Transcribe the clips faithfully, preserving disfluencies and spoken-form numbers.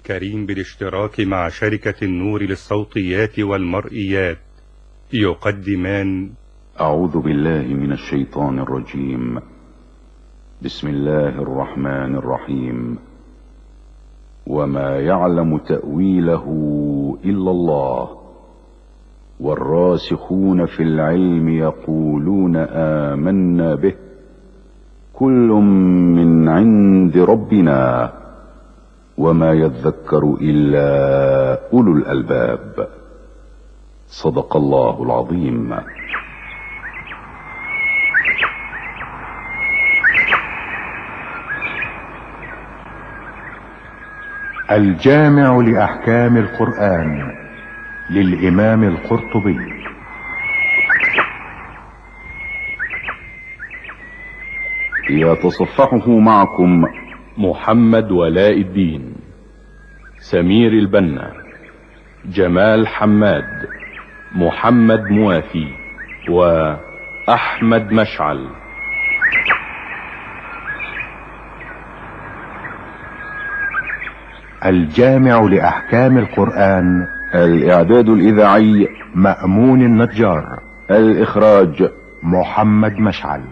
الكريم بالاشتراك مع شركة النور للصوتيات والمرئيات يقدمان أعوذ بالله من الشيطان الرجيم. بسم الله الرحمن الرحيم. وما يعلم تأويله إلا الله والراسخون في العلم يقولون آمنا به كل من عند ربنا وما يذكر إلا أولو الألباب. صدق الله العظيم. الجامع لأحكام القرآن للإمام القرطبي. يتصفحه معكم محمد ولاء الدين، سمير البنا، جمال حماد، محمد موافي، وأحمد مشعل. الجامع لأحكام القرآن. الإعداد الإذاعي مأمون النجار. الإخراج محمد مشعل.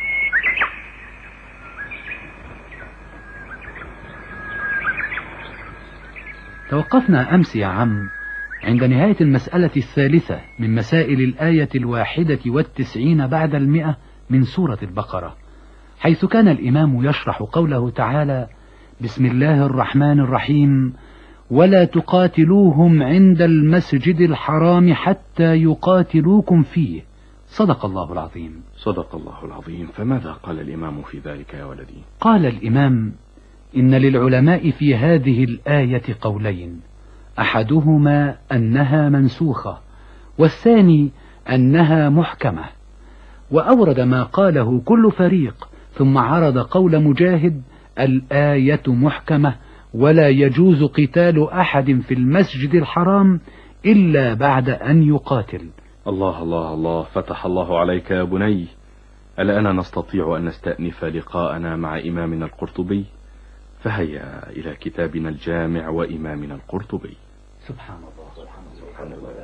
توقفنا أمس يا عم عند نهاية المسألة الثالثة من مسائل الآية الواحدة والتسعين بعد المئة من سورة البقرة، حيث كان الإمام يشرح قوله تعالى: بسم الله الرحمن الرحيم: ولا تقاتلوهم عند المسجد الحرام حتى يقاتلوكم فيه. صدق الله العظيم. صدق الله العظيم. فماذا قال الإمام في ذلك يا ولدي؟ قال الإمام: إن للعلماء في هذه الآية قولين، أحدهما أنها منسوخة، والثاني أنها محكمة. وأورد ما قاله كل فريق، ثم عرض قول مجاهد: الآية محكمة ولا يجوز قتال أحد في المسجد الحرام إلا بعد أن يقاتل. الله الله الله، فتح الله عليك يا بني. الآن نستطيع أن نستأنف لقاءنا مع إمامنا القرطبي، فهيا إلى كتابنا الجامع وإمامنا القرطبي. سبحان الله سبحان الله.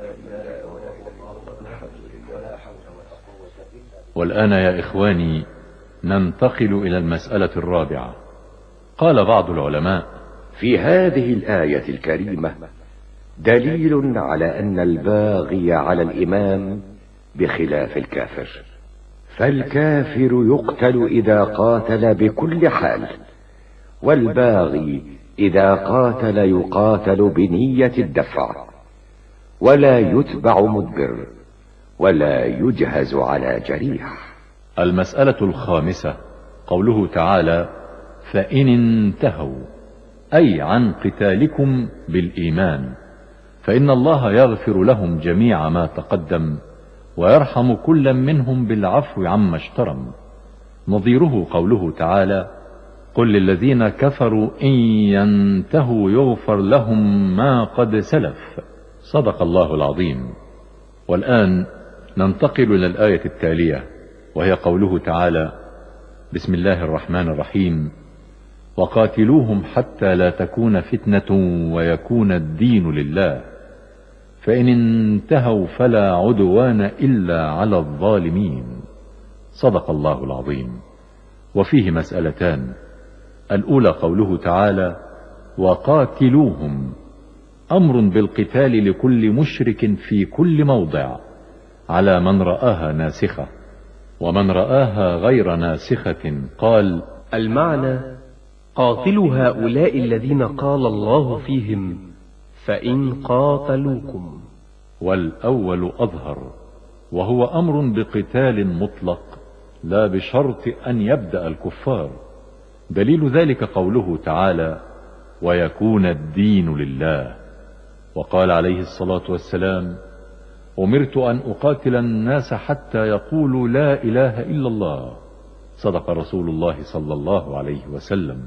والآن يا إخواني ننتقل إلى المسألة الرابعة. قال بعض العلماء: في هذه الآية الكريمة دليل على أن الباغي على الإمام بخلاف الكافر، فالكافر يقتل إذا قاتل بكل حال، والباغي إذا قاتل يقاتل بنية الدفع، ولا يتبع مدبر ولا يجهز على جريح. المسألة الخامسة قوله تعالى: فإن انتهوا، أي عن قتالكم بالإيمان، فإن الله يغفر لهم جميع ما تقدم ويرحم كل منهم بالعفو عما اشترم. نظيره قوله تعالى: قل للذين كفروا إن ينتهوا يغفر لهم ما قد سلف. صدق الله العظيم. والآن ننتقل إلى الآية التالية، وهي قوله تعالى: بسم الله الرحمن الرحيم: وقاتلوهم حتى لا تكون فتنة ويكون الدين لله، فإن انتهوا فلا عدوان إلا على الظالمين. صدق الله العظيم. وفيه مسألتان: الأولى قوله تعالى: وقاتلوهم، أمر بالقتال لكل مشرك في كل موضع على من رآها ناسخة، ومن رآها غير ناسخة قال: المعنى: قاتلوا هؤلاء الذين قال الله فيهم فإن قاتلوكم. والأول أظهر، وهو أمر بقتال مطلق لا بشرط أن يبدأ الكفار. دليل ذلك قوله تعالى: ويكون الدين لله. وقال عليه الصلاة والسلام: أمرت أن أقاتل الناس حتى يقولوا لا إله إلا الله. صدق رسول الله صلى الله عليه وسلم.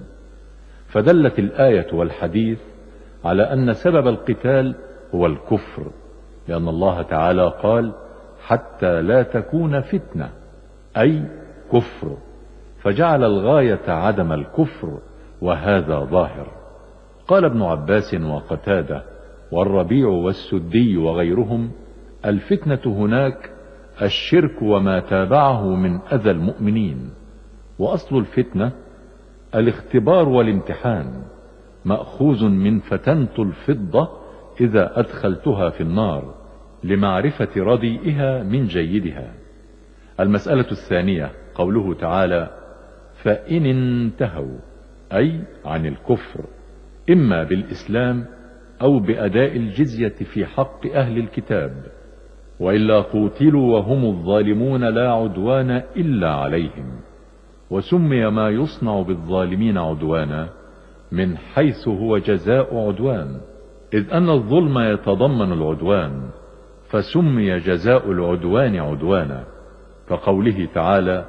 فدلت الآية والحديث على أن سبب القتال هو الكفر، لأن الله تعالى قال: حتى لا تكون فتنة، أي كفر، فجعل الغاية عدم الكفر، وهذا ظاهر. قال ابن عباس وقتادة والربيع والسدي وغيرهم: الفتنة هناك الشرك وما تابعه من أذى المؤمنين، وأصل الفتنة الاختبار والامتحان، مأخوذ من فتنت الفضة إذا أدخلتها في النار لمعرفة رديئها من جيدها. المسألة الثانية قوله تعالى: فإن انتهوا، أي عن الكفر، إما بالإسلام أو بأداء الجزية في حق أهل الكتاب، وإلا قوتلوا وهم الظالمون لا عدوان إلا عليهم. وسمي ما يصنع بالظالمين عدوانا من حيث هو جزاء عدوان، إذ أن الظلم يتضمن العدوان، فسمي جزاء العدوان عدوانا، كقوله تعالى: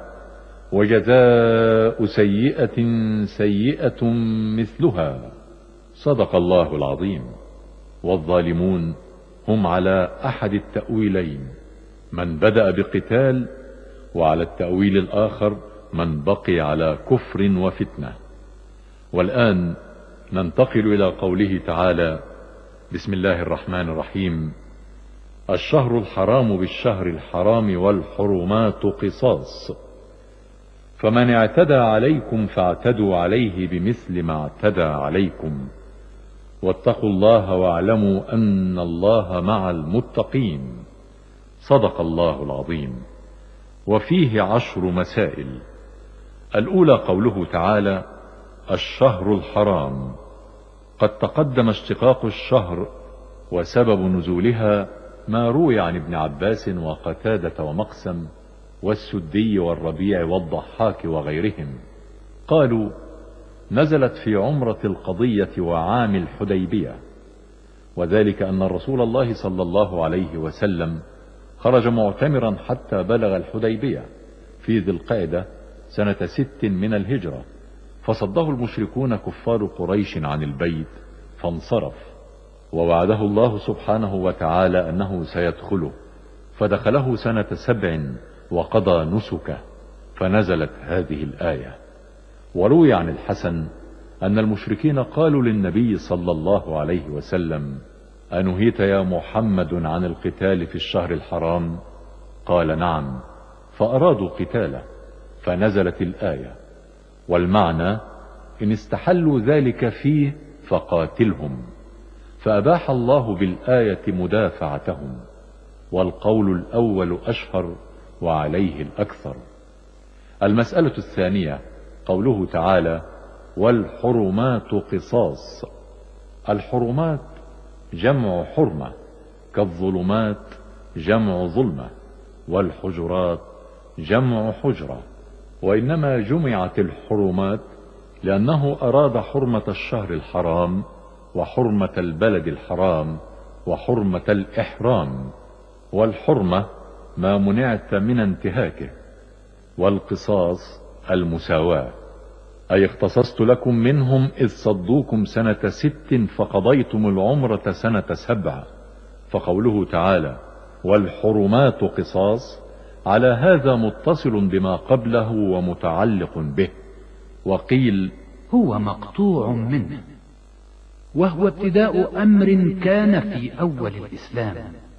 وجزاء سيئة سيئة مثلها. صدق الله العظيم. والظالمون هم على أحد التأويلين، من بدأ بقتال، وعلى التأويل الآخر من بقي على كفر وفتنة. والآن ننتقل إلى قوله تعالى: بسم الله الرحمن الرحيم: الشهر الحرام بالشهر الحرام والحرمات قصاص، فمن اعتدى عليكم فاعتدوا عليه بمثل ما اعتدى عليكم، واتقوا الله واعلموا أن الله مع المتقين. صدق الله العظيم. وفيه عشر مسائل. الأولى قوله تعالى: الشهر الحرام. قد تقدم اشتقاق الشهر وسبب نزولها ما روي عن ابن عباس وقتادة ومقسم والسدي والربيع والضحاك وغيرهم، قالوا: نزلت في عمرة القضية وعام الحديبية، وذلك أن الرسول الله صلى الله عليه وسلم خرج معتمرا حتى بلغ الحديبية في ذي القعدة سنة ست من الهجرة، فصده المشركون كفار قريش عن البيت فانصرف، ووعده الله سبحانه وتعالى أنه سيدخله، فدخله سنة سبع وقضى نسكه، فنزلت هذه الآية. وروي عن الحسن أن المشركين قالوا للنبي صلى الله عليه وسلم: أنهيت يا محمد عن القتال في الشهر الحرام؟ قال: نعم، فأرادوا قتاله، فنزلت الآية. والمعنى: إن استحلوا ذلك فيه فقاتلهم، فأباح الله بالآية مدافعتهم، والقول الأول أشهر وعليه الأكثر. المسألة الثانية قوله تعالى: والحرمات قصاص. الحرمات جمع حرمة، كالظلمات جمع ظلمة، والحجرات جمع حجرة. وإنما جمعت الحرمات لأنه أراد حرمة الشهر الحرام، وحرمة البلد الحرام، وحرمة الإحرام. والحرمة ما منعت من انتهاكه، والقصاص المساواة، أي اختصصت لكم منهم إذ صدوكم سنة ست فقضيتم العمرة سنة سبع. فقوله تعالى: والحرمات قصاص، على هذا متصل بما قبله ومتعلق به. وقيل: هو مقطوع منه، وهو ابتداء أمر كان في أول الإسلام.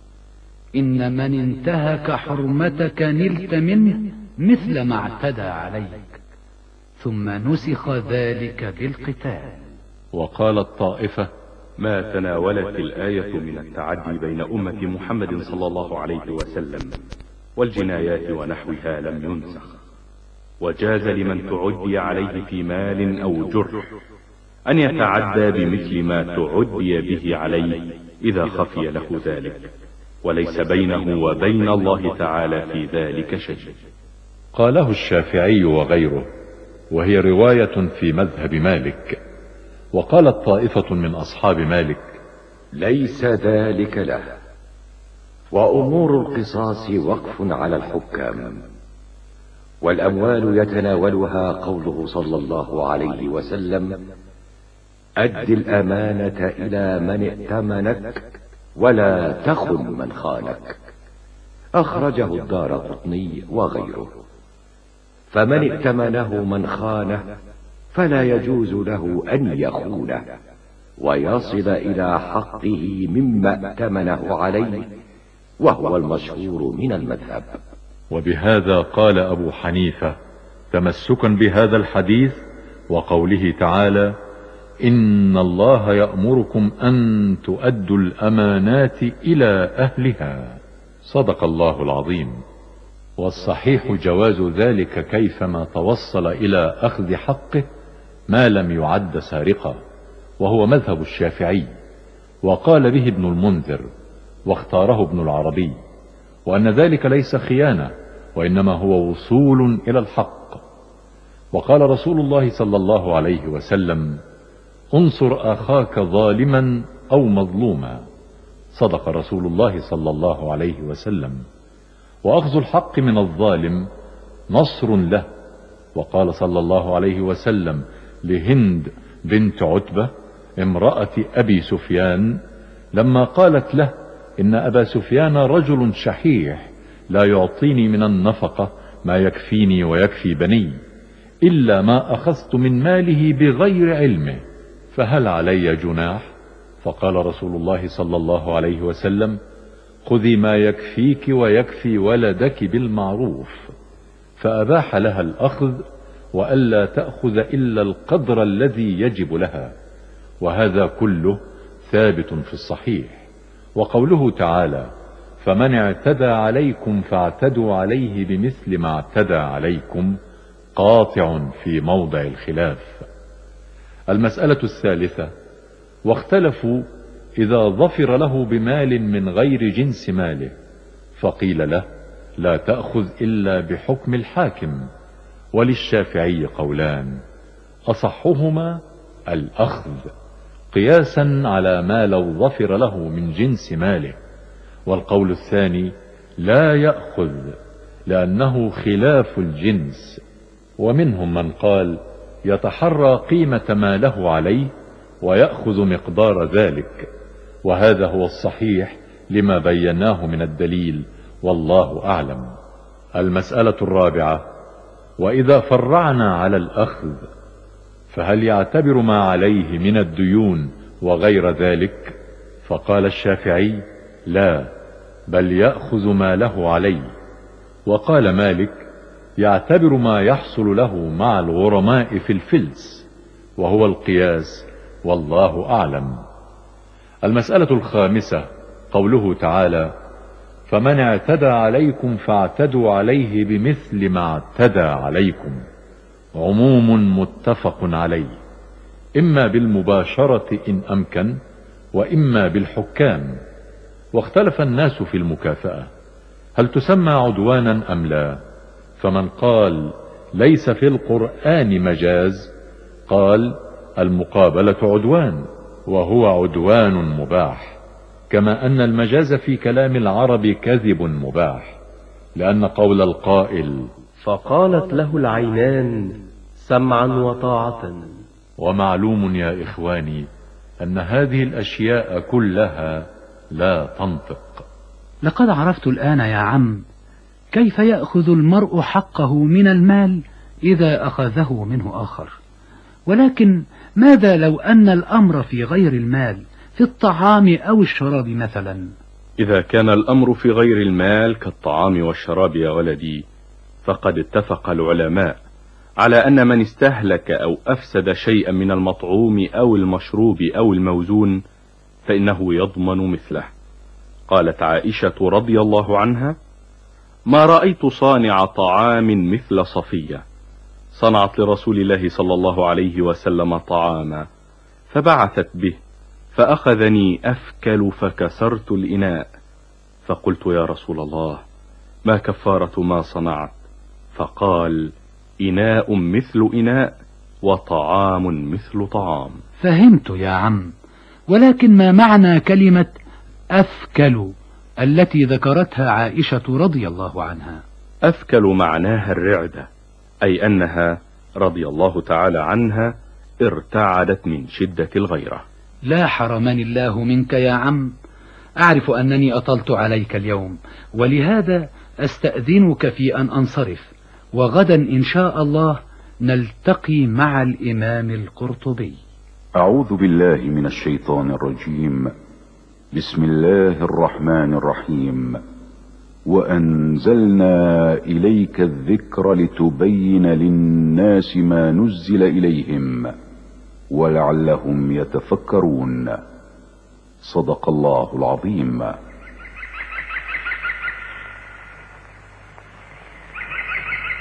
إن من انتهك حرمتك نلت منه مثل ما اعتدى عليك، ثم نسخ ذلك بالقتال. وقال الطائفة: ما تناولت الآية من التعدي بين أمة محمد صلى الله عليه وسلم والجنايات ونحوها لم ينسخ، وجاز لمن تعدي عليه في مال أو جرح أن يتعدى بمثل ما تعدي به عليه إذا خفي له ذلك، وليس بينه وبين الله تعالى في ذلك شيء. قاله الشافعي وغيره، وهي رواية في مذهب مالك. وقالت طائفة من أصحاب مالك: ليس ذلك له، وأمور القصاص وقف على الحكام، والأموال يتناولها قوله صلى الله عليه وسلم: أد الأمانة إلى من ائتمنك ولا تخن من خانك. أخرجه الدارقطني وغيره. فمن ائتمنه من خانه فلا يجوز له أن يخونه، ويصل إلى حقه مما ائتمنه عليه، وهو المشهور من المذهب. وبهذا قال أبو حنيفة تمسكا بهذا الحديث وقوله تعالى: إن الله يأمركم أن تؤدوا الأمانات إلى أهلها. صدق الله العظيم. والصحيح جواز ذلك كيفما توصل إلى أخذ حقه ما لم يعد سارقا، وهو مذهب الشافعي، وقال به ابن المنذر واختاره ابن العربي، وأن ذلك ليس خيانة وإنما هو وصول إلى الحق. وقال رسول الله صلى الله عليه وسلم: انصر أخاك ظالما أو مظلوما. صدق رسول الله صلى الله عليه وسلم. وأخذ الحق من الظالم نصر له. وقال صلى الله عليه وسلم لهند بنت عتبة امرأة أبي سفيان لما قالت له: إن أبا سفيان رجل شحيح لا يعطيني من النفقة ما يكفيني ويكفي بني إلا ما أخذت من ماله بغير علمه، فهل علي جناح؟ فقال رسول الله صلى الله عليه وسلم: خذي ما يكفيك ويكفي ولدك بالمعروف. فأباح لها الأخذ وألا تأخذ إلا القدر الذي يجب لها، وهذا كله ثابت في الصحيح. وقوله تعالى: فمن اعتدى عليكم فاعتدوا عليه بمثل ما اعتدى عليكم، قاطع في موضع الخلاف. المسألة الثالثة: واختلفوا إذا ظفر له بمال من غير جنس ماله، فقيل له: لا تأخذ إلا بحكم الحاكم. وللشافعي قولان: أصحهما الأخذ قياسا على ما لو ظفر له من جنس ماله، والقول الثاني: لا يأخذ لأنه خلاف الجنس. ومنهم من قال: يتحرى قيمة ما له عليه ويأخذ مقدار ذلك، وهذا هو الصحيح لما بيناه من الدليل، والله أعلم. المسألة الرابعة: وإذا فرعنا على الأخذ فهل يعتبر ما عليه من الديون وغير ذلك؟ فقال الشافعي: لا، بل يأخذ ما له عليه. وقال مالك: يعتبر ما يحصل له مع الغرماء في الفلس، وهو القياس، والله أعلم. المسألة الخامسة: قوله تعالى: فمن اعتدى عليكم فاعتدوا عليه بمثل ما اعتدى عليكم، عموم متفق عليه، إما بالمباشرة إن أمكن، وإما بالحكام. واختلف الناس في المكافأة، هل تسمى عدوانا أم لا؟ فمن قال ليس في القرآن مجاز قال: المقابلة عدوان، وهو عدوان مباح، كما أن المجاز في كلام العرب كذب مباح، لأن قول القائل: فقالت له العينان سمعا وطاعة. ومعلوم يا إخواني أن هذه الأشياء كلها لا تنطق. لقد عرفت الآن يا عم كيف يأخذ المرء حقه من المال إذا أخذه منه آخر، ولكن ماذا لو أن الأمر في غير المال، في الطعام أو الشراب مثلا؟ إذا كان الأمر في غير المال كالطعام والشراب يا ولدي، فقد اتفق العلماء على أن من استهلك أو أفسد شيئا من المطعوم أو المشروب أو الموزون فإنه يضمن مثله. قالت عائشة رضي الله عنها: ما رأيت صانع طعام مثل صفية، صنعت لرسول الله صلى الله عليه وسلم طعاما فبعثت به، فأخذني أفكل فكسرت الإناء، فقلت: يا رسول الله، ما كفارة ما صنعت؟ فقال: إناء مثل إناء وطعام مثل طعام. فهمت يا عم، ولكن ما معنى كلمة أفكل التي ذكرتها عائشة رضي الله عنها؟ أفكل معناها الرعدة، أي أنها رضي الله تعالى عنها ارتعدت من شدة الغيرة. لا حرمني الله منك يا عم، أعرف أنني أطلت عليك اليوم، ولهذا أستأذنك في أن أنصرف، وغدا إن شاء الله نلتقي مع الإمام القرطبي. أعوذ بالله من الشيطان الرجيم. بسم الله الرحمن الرحيم. وأنزلنا إليك الذكر لتبين للناس ما نزل إليهم ولعلهم يتفكرون. صدق الله العظيم.